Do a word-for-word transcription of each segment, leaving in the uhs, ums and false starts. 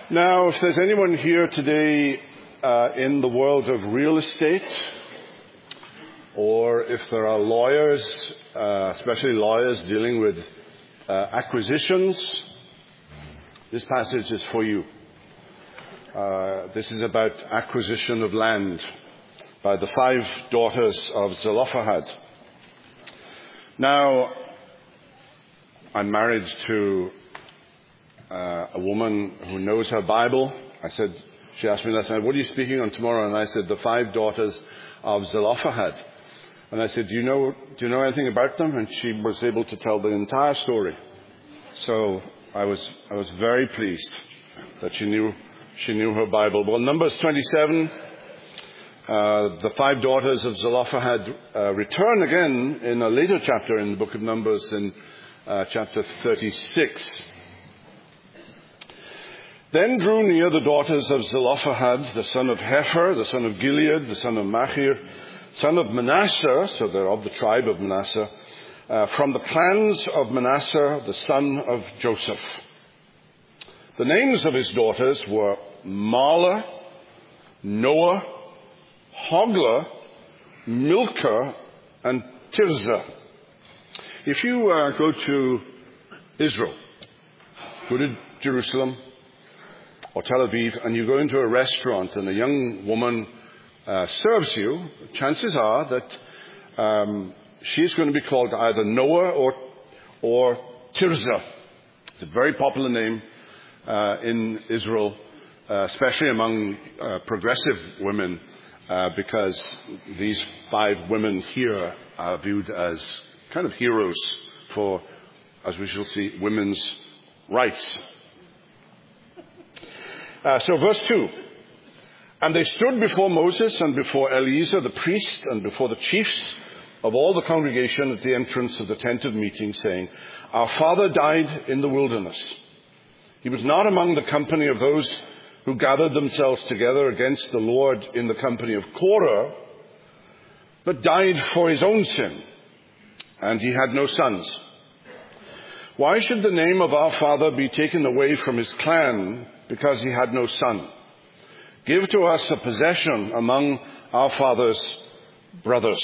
Now, if there's anyone here today uh, in the world of real estate, or if there are lawyers, uh, especially lawyers dealing with uh, acquisitions, this passage is for you. Uh, this is about acquisition of land by the five daughters of Zelophehad. Now, I'm married to uh, a woman who knows her Bible. I said, she asked me last night, what are you speaking on tomorrow? And I said, the five daughters of Zelophehad. And I said, do you know, do you know anything about them? And she was able to tell the entire story. So I was, I was very pleased that she knew, she knew her Bible. Well, Numbers twenty-seven, uh, the five daughters of Zelophehad uh, return again in a later chapter in the book of Numbers, in uh, chapter thirty-six. Then drew near the daughters of Zelophehad, the son of Hepher, the son of Gilead, the son of Machir, son of Manasseh, so they're of the tribe of Manasseh, uh, from the clans of Manasseh, the son of Joseph. The names of his daughters were Mahlah, Noah, Hoglah, Milcah, and Tirzah. If you uh, go to Israel, go to Jerusalem or Tel Aviv, and you go into a restaurant and a young woman uh, serves you, chances are that um, she's going to be called either Noah or, or Tirzah. It's a very popular name uh, in Israel, uh, especially among uh, progressive women, uh, because these five women here are viewed as kind of heroes for, as we shall see, women's rights. Uh, so verse two, and they stood before Moses and before Eleazar the priest and before the chiefs of all the congregation at the entrance of the tent of meeting, saying, our father died in the wilderness. He was not among the company of those who gathered themselves together against the Lord in the company of Korah, but died for his own sin, and he had no sons. Why should the name of our father be taken away from his clan because he had no son? Give to us a possession among our father's brothers.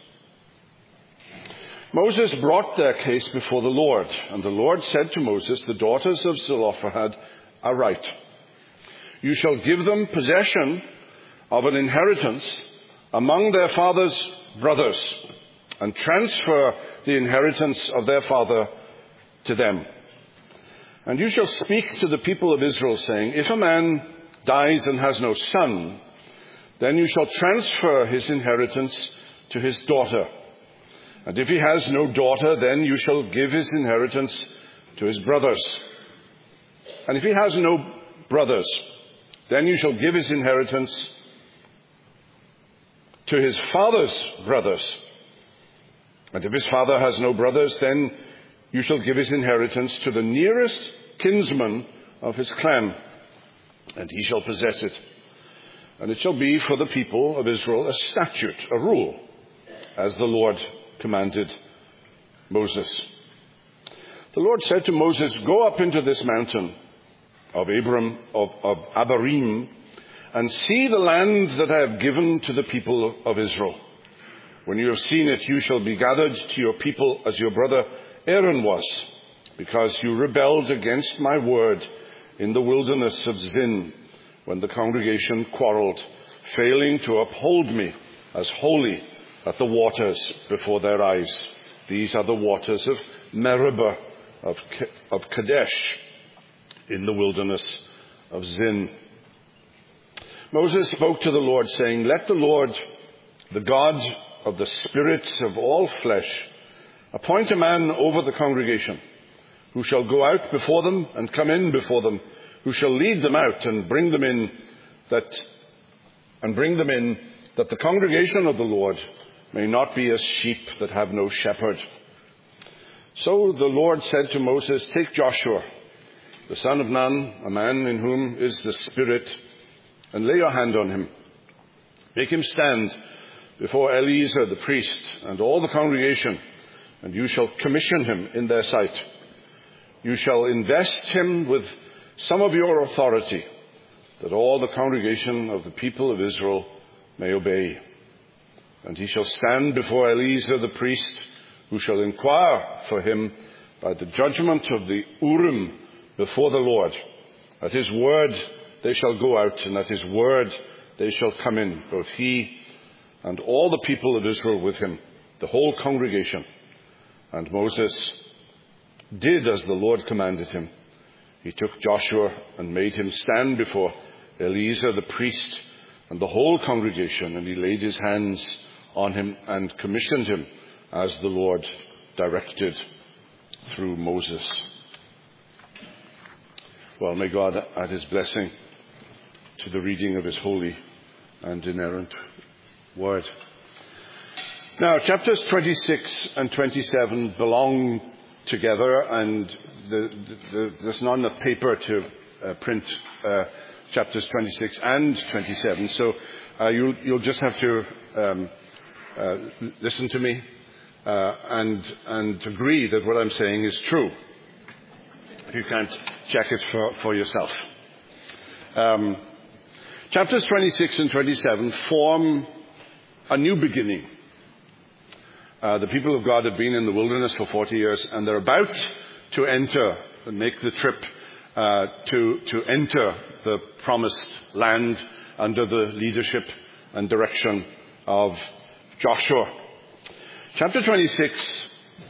Moses brought their case before the Lord, and the Lord said to Moses, the daughters of Zelophehad are right. You shall give them possession of an inheritance among their father's brothers, and transfer the inheritance of their father to them. And you shall speak to the people of Israel, saying, if a man dies and has no son, then you shall transfer his inheritance to his daughter. And if he has no daughter, then you shall give his inheritance to his brothers. And if he has no brothers, then you shall give his inheritance to his father's brothers. And if his father has no brothers, then you shall give his inheritance to the nearest kinsman of his clan, and he shall possess it. And it shall be for the people of Israel a statute, a rule, as the Lord commanded Moses. The Lord said to Moses, go up into this mountain of Abram, of, of Abarim, and see the land that I have given to the people of Israel. When you have seen it, you shall be gathered to your people as your brother Aaron was, because you rebelled against my word in the wilderness of Zin, when the congregation quarreled, failing to uphold me as holy at the waters before their eyes. These are the waters of Meribah, of, of Kadesh, in the wilderness of Zin. Moses spoke to the Lord, saying, let the Lord, the God of the spirits of all flesh, appoint a man over the congregation, who shall go out before them and come in before them, who shall lead them out and bring them in, that and bring them in, that the congregation of the Lord may not be as sheep that have no shepherd. So the Lord said to Moses, take Joshua, the son of Nun, a man in whom is the Spirit, and lay your hand on him. Make him stand before Eleazar the priest and all the congregation, and you shall commission him in their sight. You shall invest him with some of your authority, that all the congregation of the people of Israel may obey. And he shall stand before Eleazar the priest, who shall inquire for him by the judgment of the Urim before the Lord. At his word they shall go out, and at his word they shall come in, both he and all the people of Israel with him, the whole congregation. And Moses did as the Lord commanded him. He took Joshua and made him stand before Eleazar the priest and the whole congregation, and he laid his hands on him and commissioned him as the Lord directed through Moses. Well, may God add his blessing to the reading of his holy and inerrant word. Now, chapters twenty-six and twenty-seven belong together, and the, the, the, there's not enough paper to uh, print uh, chapters twenty-six and twenty-seven, so uh, you'll, you'll just have to um, uh, listen to me uh, and, and agree that what I'm saying is true. If you can't, check it for, for yourself. Um, chapters twenty-six and twenty-seven form a new beginning. Uh, the people of God have been in the wilderness for forty years, and they're about to enter, make the trip uh, to, to enter the promised land under the leadership and direction of Joshua. Chapter twenty-six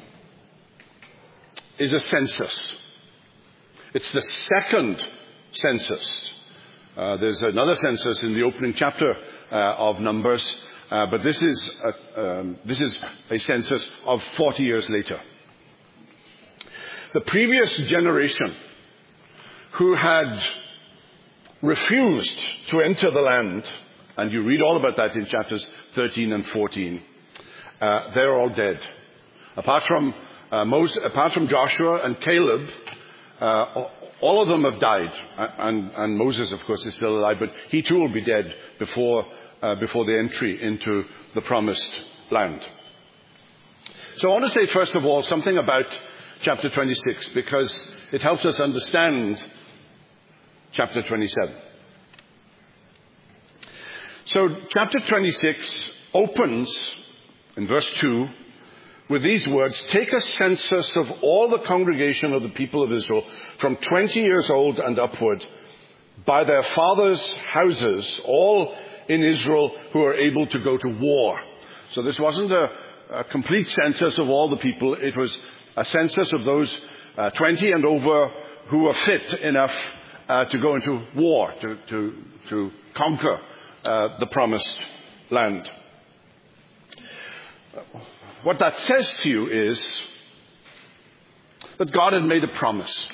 is a census. It's the second census. Uh, there's another census in the opening chapter uh, of Numbers, uh, but this is a, um, this is a census of forty years later. The previous generation, who had refused to enter the land, and you read all about that in chapters thirteen and fourteen, uh, they're all dead. Apart from uh, Moses, apart from Joshua and Caleb, uh, all of them have died, and, and Moses, of course, is still alive, but he too will be dead before uh, before the entry into the promised land. So I want to say, first of all, something about chapter twenty-six, because it helps us understand chapter twenty-seven. So chapter twenty-six opens in verse two with these words: "Take a census of all the congregation of the people of Israel from twenty years old and upward, by their fathers' houses, all in Israel who are able to go to war." So this wasn't a, a complete census of all the people. It was a census of those uh, twenty and over who were fit enough uh, to go into war, to, to, to conquer uh, the promised land. What that says to you is that God had made a promise.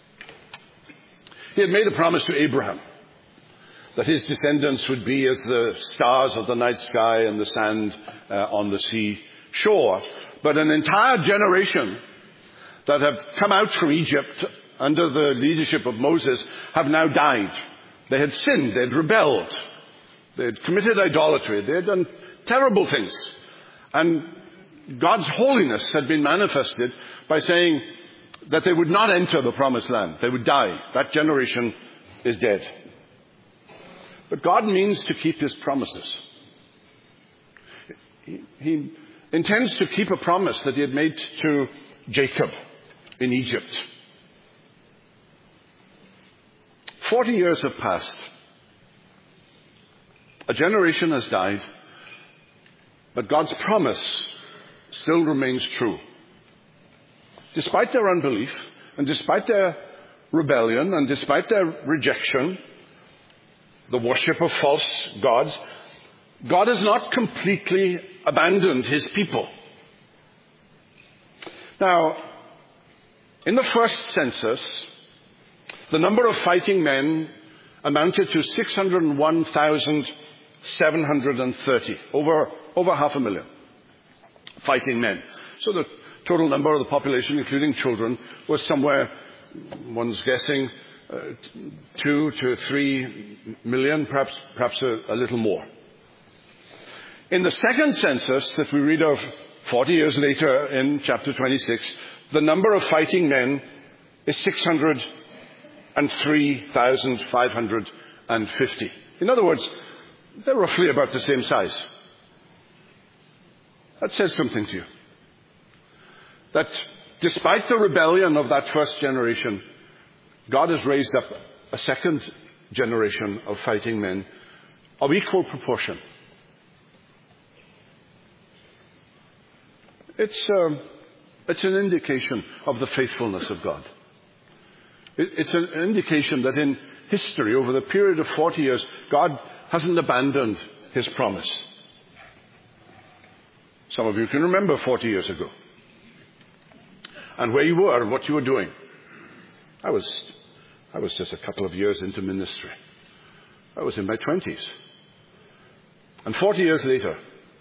He had made a promise to Abraham that his descendants would be as the stars of the night sky and the sand uh, on the sea shore. But an entire generation that have come out from Egypt under the leadership of Moses have now died. They had sinned, they had rebelled, they had committed idolatry, they had done terrible things. And God's holiness had been manifested by saying that they would not enter the promised land. They would die. That generation is dead. But God means to keep his promises. He, he intends to keep a promise that he had made to Jacob in Egypt. Forty years have passed. A generation has died. But God's promise still remains true. Despite their unbelief, and despite their rebellion, and despite their rejection, the worship of false gods, God has not completely abandoned his people. Now, in the first census, the number of fighting men amounted to six hundred one thousand seven hundred thirty, over, over half a million fighting men. So the total number of the population, including children, was somewhere, one's guessing, uh, two to three million, perhaps, perhaps a, a little more. In the second census that we read of forty years later in chapter twenty-six, the number of fighting men is six hundred and three thousand five hundred fifty. In other words, they're roughly about the same size. That says something to you. That despite the rebellion of that first generation, God has raised up a second generation of fighting men of equal proportion. It's, um, it's an indication of the faithfulness of God. It, it's an indication that in history, over the period of forty years, God hasn't abandoned his promise. Some of you can remember forty years ago, and where you were and what you were doing. I was, I was just a couple of years into ministry. I was in my twenties. And forty years later,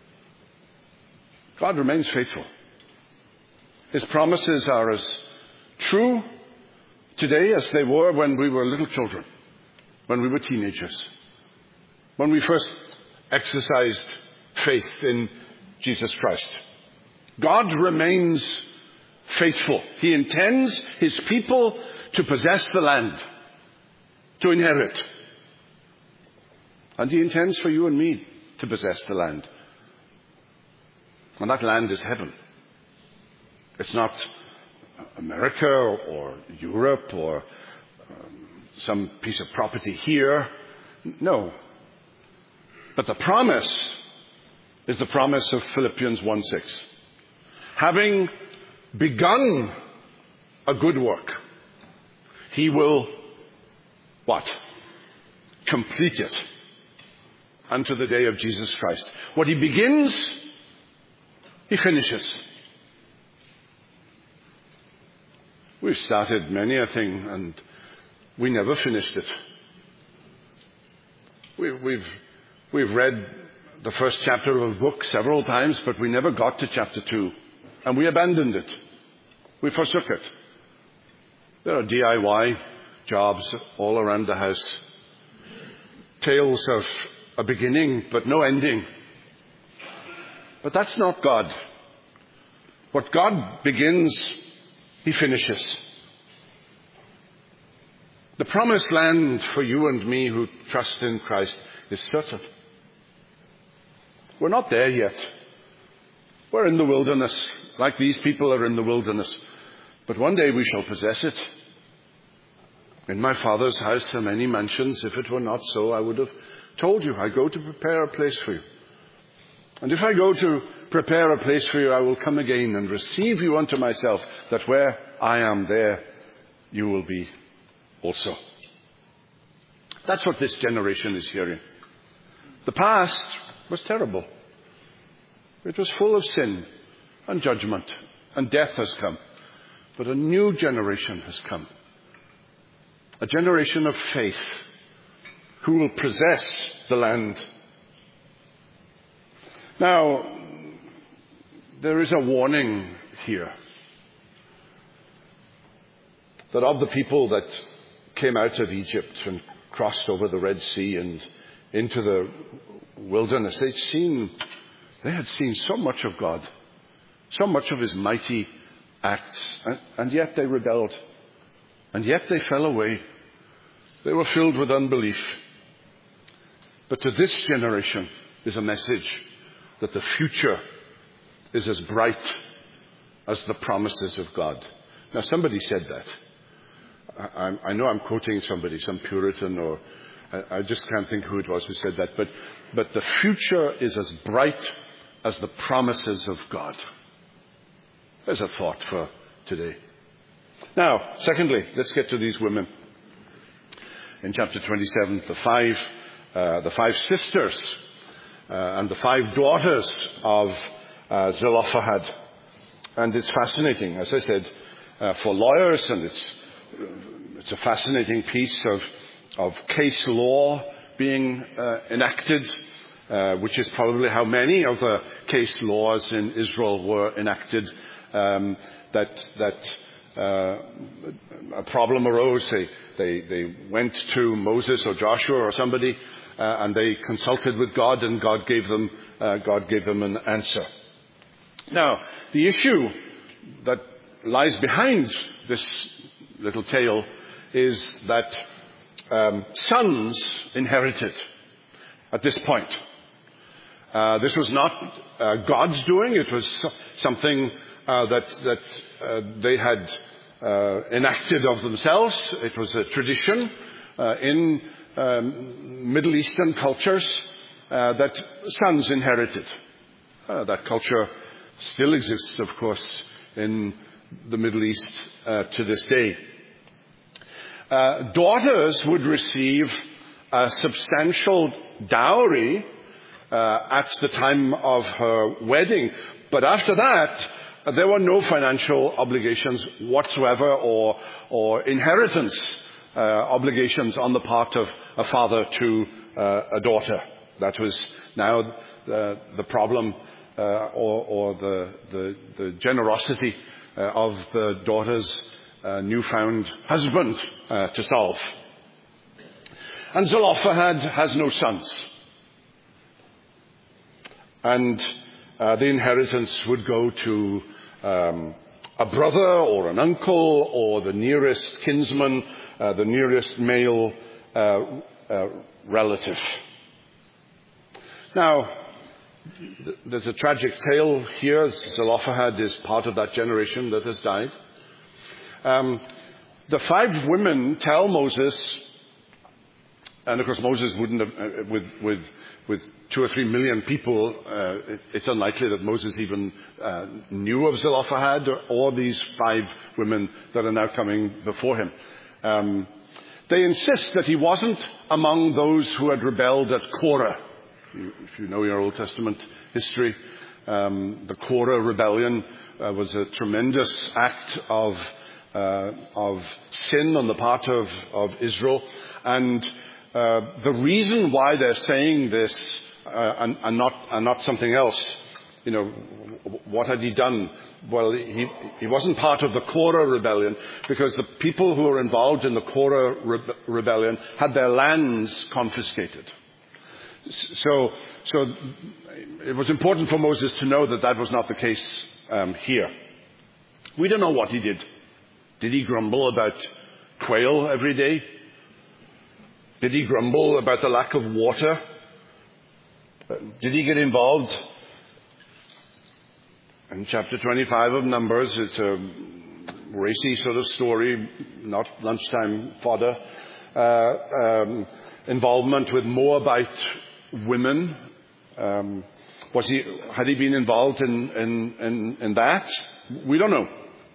God remains faithful. His promises are as true today as they were when we were little children, when we were teenagers, when we first exercised faith in Jesus Christ. God remains faithful. He intends his people to possess the land, to inherit. And he intends for you and me to possess the land. And that land is heaven. It's not America or Europe or um, some piece of property here. No. But the promise is the promise of Philippians one six. Having begun a good work, he will, what? Complete it unto the day of Jesus Christ. What he begins, he finishes. We've started many a thing and we never finished it. We, we've, we've read the first chapter of a book several times, but we never got to chapter two. And we abandoned it. We forsook it. There are D I Y jobs all around the house. Tales of a beginning, but no ending. But that's not God. What God begins, he finishes. The promised land for you and me who trust in Christ is certain. We're not there yet. We're in the wilderness, like these people are in the wilderness. But one day we shall possess it. In my Father's house are many mansions. If it were not so, I would have told you. I go to prepare a place for you. And if I go to prepare a place for you, I will come again and receive you unto myself, that where I am, there you will be also. That's what this generation is hearing. The past was terrible. It was full of sin and judgment, and death has come. But a new generation has come. A generation of faith who will possess the land. Now, there is a warning here that of the people that came out of Egypt and crossed over the Red Sea and into the wilderness, they'd seen, they had seen so much of God, so much of his mighty acts, and, and yet they rebelled, and yet they fell away. They were filled with unbelief. But to this generation is a message that the future is as bright as the promises of God. Now, somebody said that. I, I know I'm quoting somebody, some Puritan, or I, I just can't think who it was who said that. But, but the future is as bright as the promises of God. There's a thought for today. Now, secondly, let's get to these women. In chapter twenty-seven, the five, uh, the five sisters uh, and the five daughters of uh, Zelophehad. And it's fascinating, as I said, uh, for lawyers, and it's it's a fascinating piece of of case law being uh, enacted, uh, which is probably how many of the case laws in Israel were enacted. Um, that that uh, a problem arose. They, they they went to Moses or Joshua or somebody, uh, and they consulted with God, and God gave them uh, God gave them an answer. Now, the issue that lies behind this little tale is that um, sons inherited at this point. Uh, this was not uh, God's doing. It was something uh, that, that uh, they had uh, enacted of themselves. It was a tradition uh, in um, Middle Eastern cultures uh, that sons inherited. Uh, that culture still exists, of course, in the Middle East uh, to this day. Uh, daughters would receive a substantial dowry uh, at the time of her wedding, but after that, uh, there were no financial obligations whatsoever, or or inheritance uh, obligations on the part of a father to uh, a daughter. That was now the, the problem, uh, or, or the, the the generosity uh, of the daughter's uh, newfound husband uh, to solve. And Zelophehad has no sons. And uh, the inheritance would go to um, a brother or an uncle or the nearest kinsman, uh, the nearest male uh, uh, relative. Now, th- there's a tragic tale here. Zelophehad is part of that generation that has died. Um, the five women tell Moses, and of course Moses wouldn't have, uh, with, with, with two or three million people, uh, it, it's unlikely that Moses even uh, knew of Zelophehad or, or these five women that are now coming before him. Um, they insist that he wasn't among those who had rebelled at Korah. If you know your Old Testament history, um, the Korah rebellion uh, was a tremendous act of uh, of sin on the part of, of Israel. And uh, the reason why they're saying this uh, and, and not and not something else, you know, what had he done? Well, he he wasn't part of the Korah rebellion because the people who were involved in the Korah re- rebellion had their lands confiscated. So, so it was important for Moses to know that that was not the case um, here. We don't know what he did. Did he grumble about quail every day? Did he grumble about the lack of water? Did he get involved? In chapter twenty-five of Numbers, it's a racy sort of story, not lunchtime fodder. Uh, um, involvement with Moabite women. Um, was he? Had he been involved in, in, in, in that? We don't know.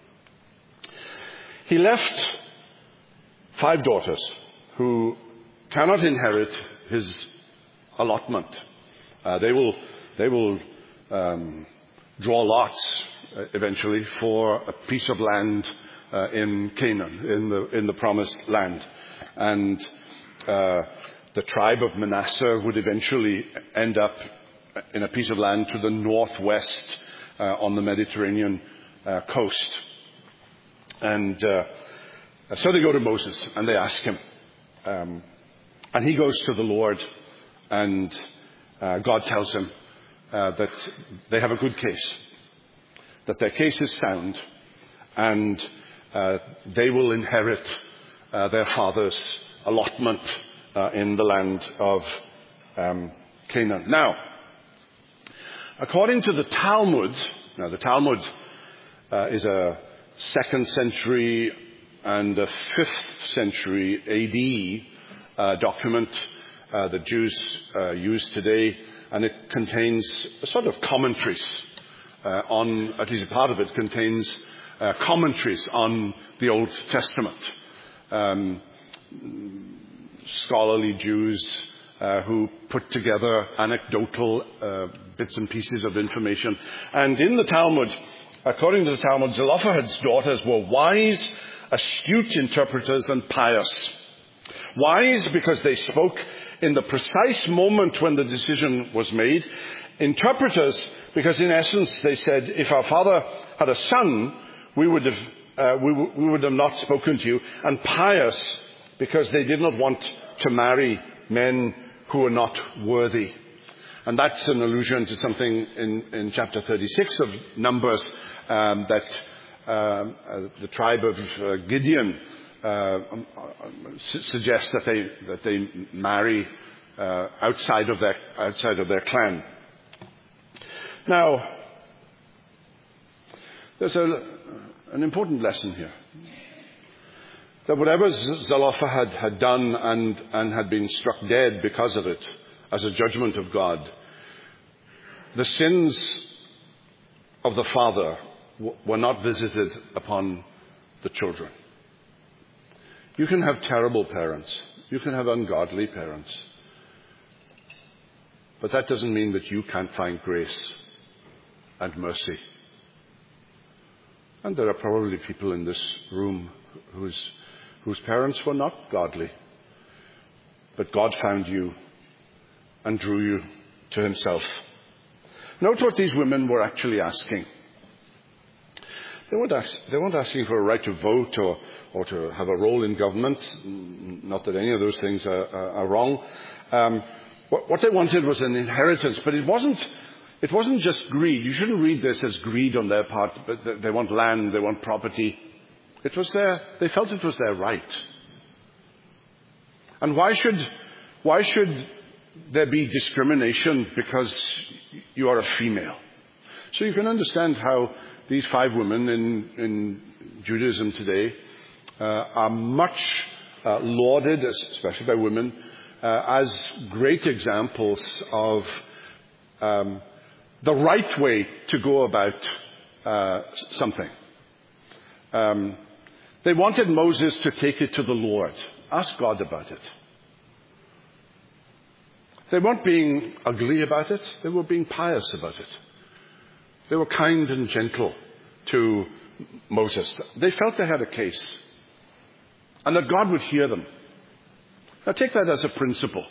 He left five daughters who cannot inherit his allotment. Uh, they will they will um, draw lots uh, eventually for a piece of land uh, in Canaan, in the in the promised land, and uh, the tribe of Manasseh would eventually end up in a piece of land to the northwest uh, on the Mediterranean uh, coast. And uh, so they go to Moses and they ask him. Um, and he goes to the Lord, and uh, God tells him uh, that they have a good case, that their case is sound, and uh, they will inherit uh, their father's allotment uh, in the land of um, Canaan. Now, according to the Talmud, now the Talmud uh, is a second century and a fifth century A D uh, document uh, that Jews uh, use today, and it contains sort of commentaries uh, on, at least a part of it contains uh, commentaries on the Old Testament. Um, scholarly Jews uh, who put together anecdotal uh, bits and pieces of information. And in the Talmud, according to the Talmud, Zelophehad's daughters were wise, astute interpreters, and pious. Wise because they spoke in the precise moment when the decision was made. Interpreters because in essence they said, if our father had a son, we would have, uh, we, w- we would have not spoken to you. And pious because they did not want to marry men who were not worthy. And that's an allusion to something in, in chapter thirty-six of Numbers, um, that um, uh, the tribe of uh, Gideon, uh, su- suggest that they that they marry uh, outside of their outside of their clan. Now, there's a, an important lesson here. That whatever Zelophehad had done and, and had been struck dead because of it, as a judgment of God, the sins of the father w- were not visited upon the children. You can have terrible parents. You can have ungodly parents. But that doesn't mean that you can't find grace and mercy. And there are probably people in this room whose whose parents were not godly. But God found you and drew you to himself. Note what these women were actually asking. They weren't, ask, they weren't asking for a right to vote or, or to have a role in government. Not that any of those things are, are, are wrong. Um, what, what they wanted was an inheritance, but it wasn't, it wasn't just greed. You shouldn't read this as greed on their part, but they want land, they want property. It was their, they felt it was their right. And why should, why should there be discrimination because you are a female? So you can understand how these five women in, in Judaism today uh, are much uh, lauded, especially by women, uh, as great examples of um, the right way to go about uh, something. Um, They wanted Moses to take it to the Lord. Ask God about it. They weren't being ugly about it. They were being pious about it. They were kind and gentle to Moses. They felt they had a case. And that God would hear them. Now take that as a principle.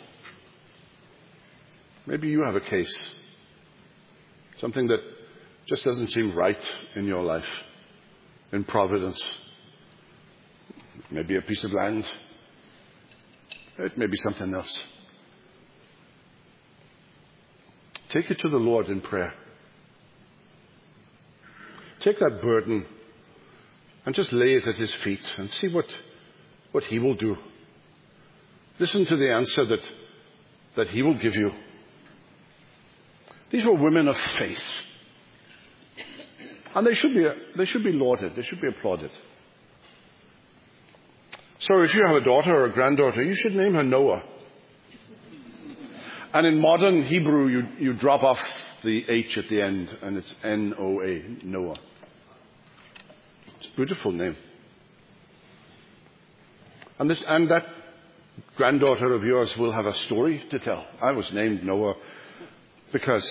Maybe you have a case. Something that just doesn't seem right in your life. In providence. Maybe a piece of land. It may be something else. Take it to the Lord in prayer. Take that burden and just lay it at his feet and see what, what he will do. Listen to the answer that, that he will give you. These were women of faith. And they should be, they should be lauded. They should be applauded. So if you have a daughter or a granddaughter, you should name her Noah. And in modern Hebrew, you, you drop off the H at the end, and it's N O A, Noah. It's a beautiful name. And, this, and that granddaughter of yours will have a story to tell. I was named Noah because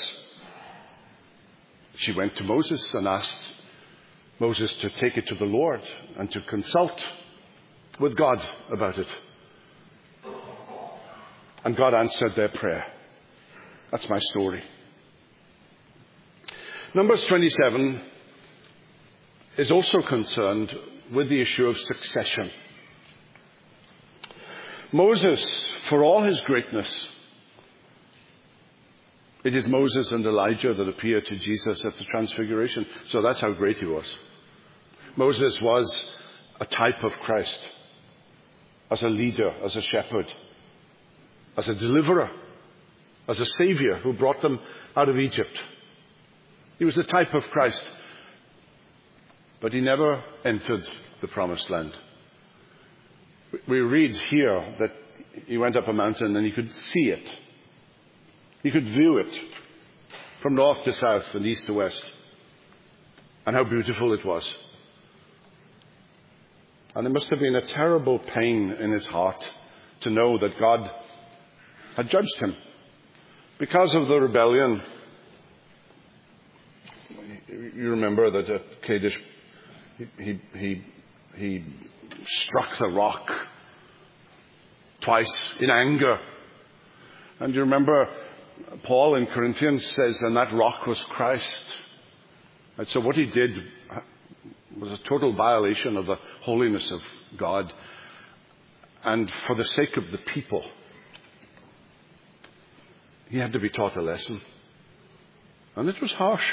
she went to Moses and asked Moses to take it to the Lord and to consult with God about it. And God answered their prayer. That's my story. Numbers twenty-seven is also concerned with the issue of succession. Moses, for all his greatness, it is Moses and Elijah that appear to Jesus at the Transfiguration. So that's how great he was. Moses was a type of Christ. As a leader, as a shepherd, as a deliverer, as a savior who brought them out of Egypt. He was the type of Christ. But he never entered the promised land. We read here that he went up a mountain and he could see it. He could view it from north to south and east to west. And how beautiful it was. And it must have been a terrible pain in his heart to know that God had judged him. Because of the rebellion, you remember that at Kadesh, he, he, he, he struck the rock twice in anger. And you remember Paul in Corinthians says, and that rock was Christ. And so what he did was a total violation of the holiness of God. And for the sake of the people, he had to be taught a lesson. And it was harsh.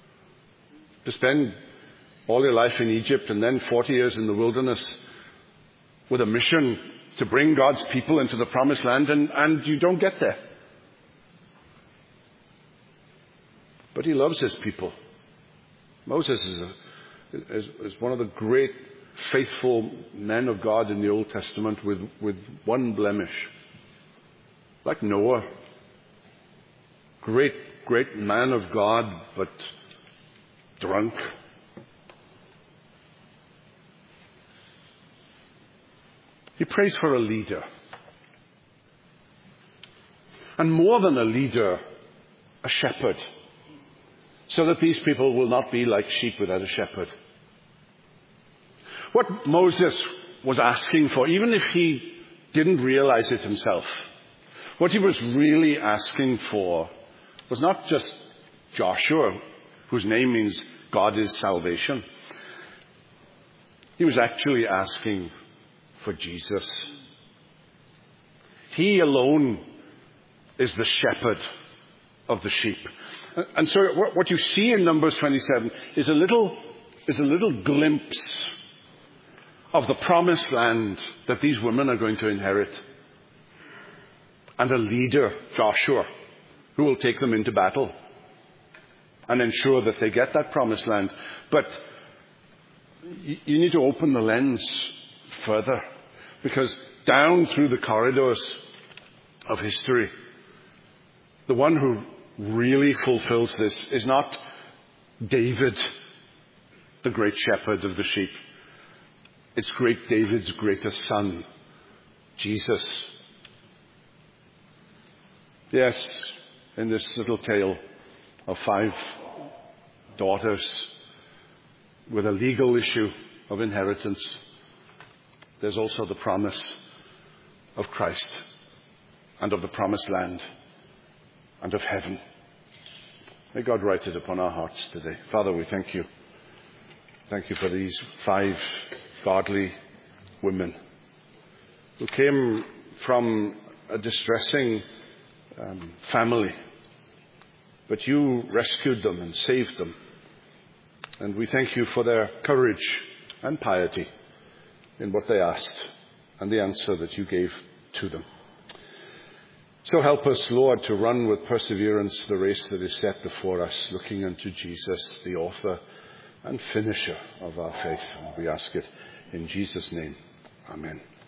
To spend all your life in Egypt and then forty years in the wilderness with a mission to bring God's people into the promised land, and, and you don't get there. But he loves his people. Moses is, a, is, is one of the great faithful men of God in the Old Testament with, with one blemish. Like Noah. Great, great man of God, but drunk. He prays for a leader. And more than a leader, a shepherd. So that these people will not be like sheep without a shepherd. What Moses was asking for, even if he didn't realize it himself, what he was really asking for was not just Joshua, whose name means God is salvation. He was actually asking for Jesus. He alone is the shepherd of the sheep. And so what you see in Numbers twenty-seven is a little, is a little glimpse of the promised land that these women are going to inherit. And a leader, Joshua, who will take them into battle and ensure that they get that promised land. But you need to open the lens further, because down through the corridors of history, the one who really fulfills this is not David, the great shepherd of the sheep. It's great David's greatest son, Jesus. Yes, in this little tale of five daughters with a legal issue of inheritance, there's also the promise of Christ and of the promised land and of heaven. May God write it upon our hearts today. Father, we thank you. Thank you for these five godly women who came from a distressing um, family, but you rescued them and saved them. And we thank you for their courage and piety in what they asked and the answer that you gave to them. So help us, Lord, to run with perseverance the race that is set before us, looking unto Jesus, the author and finisher of our faith. And we ask it in Jesus' name. Amen.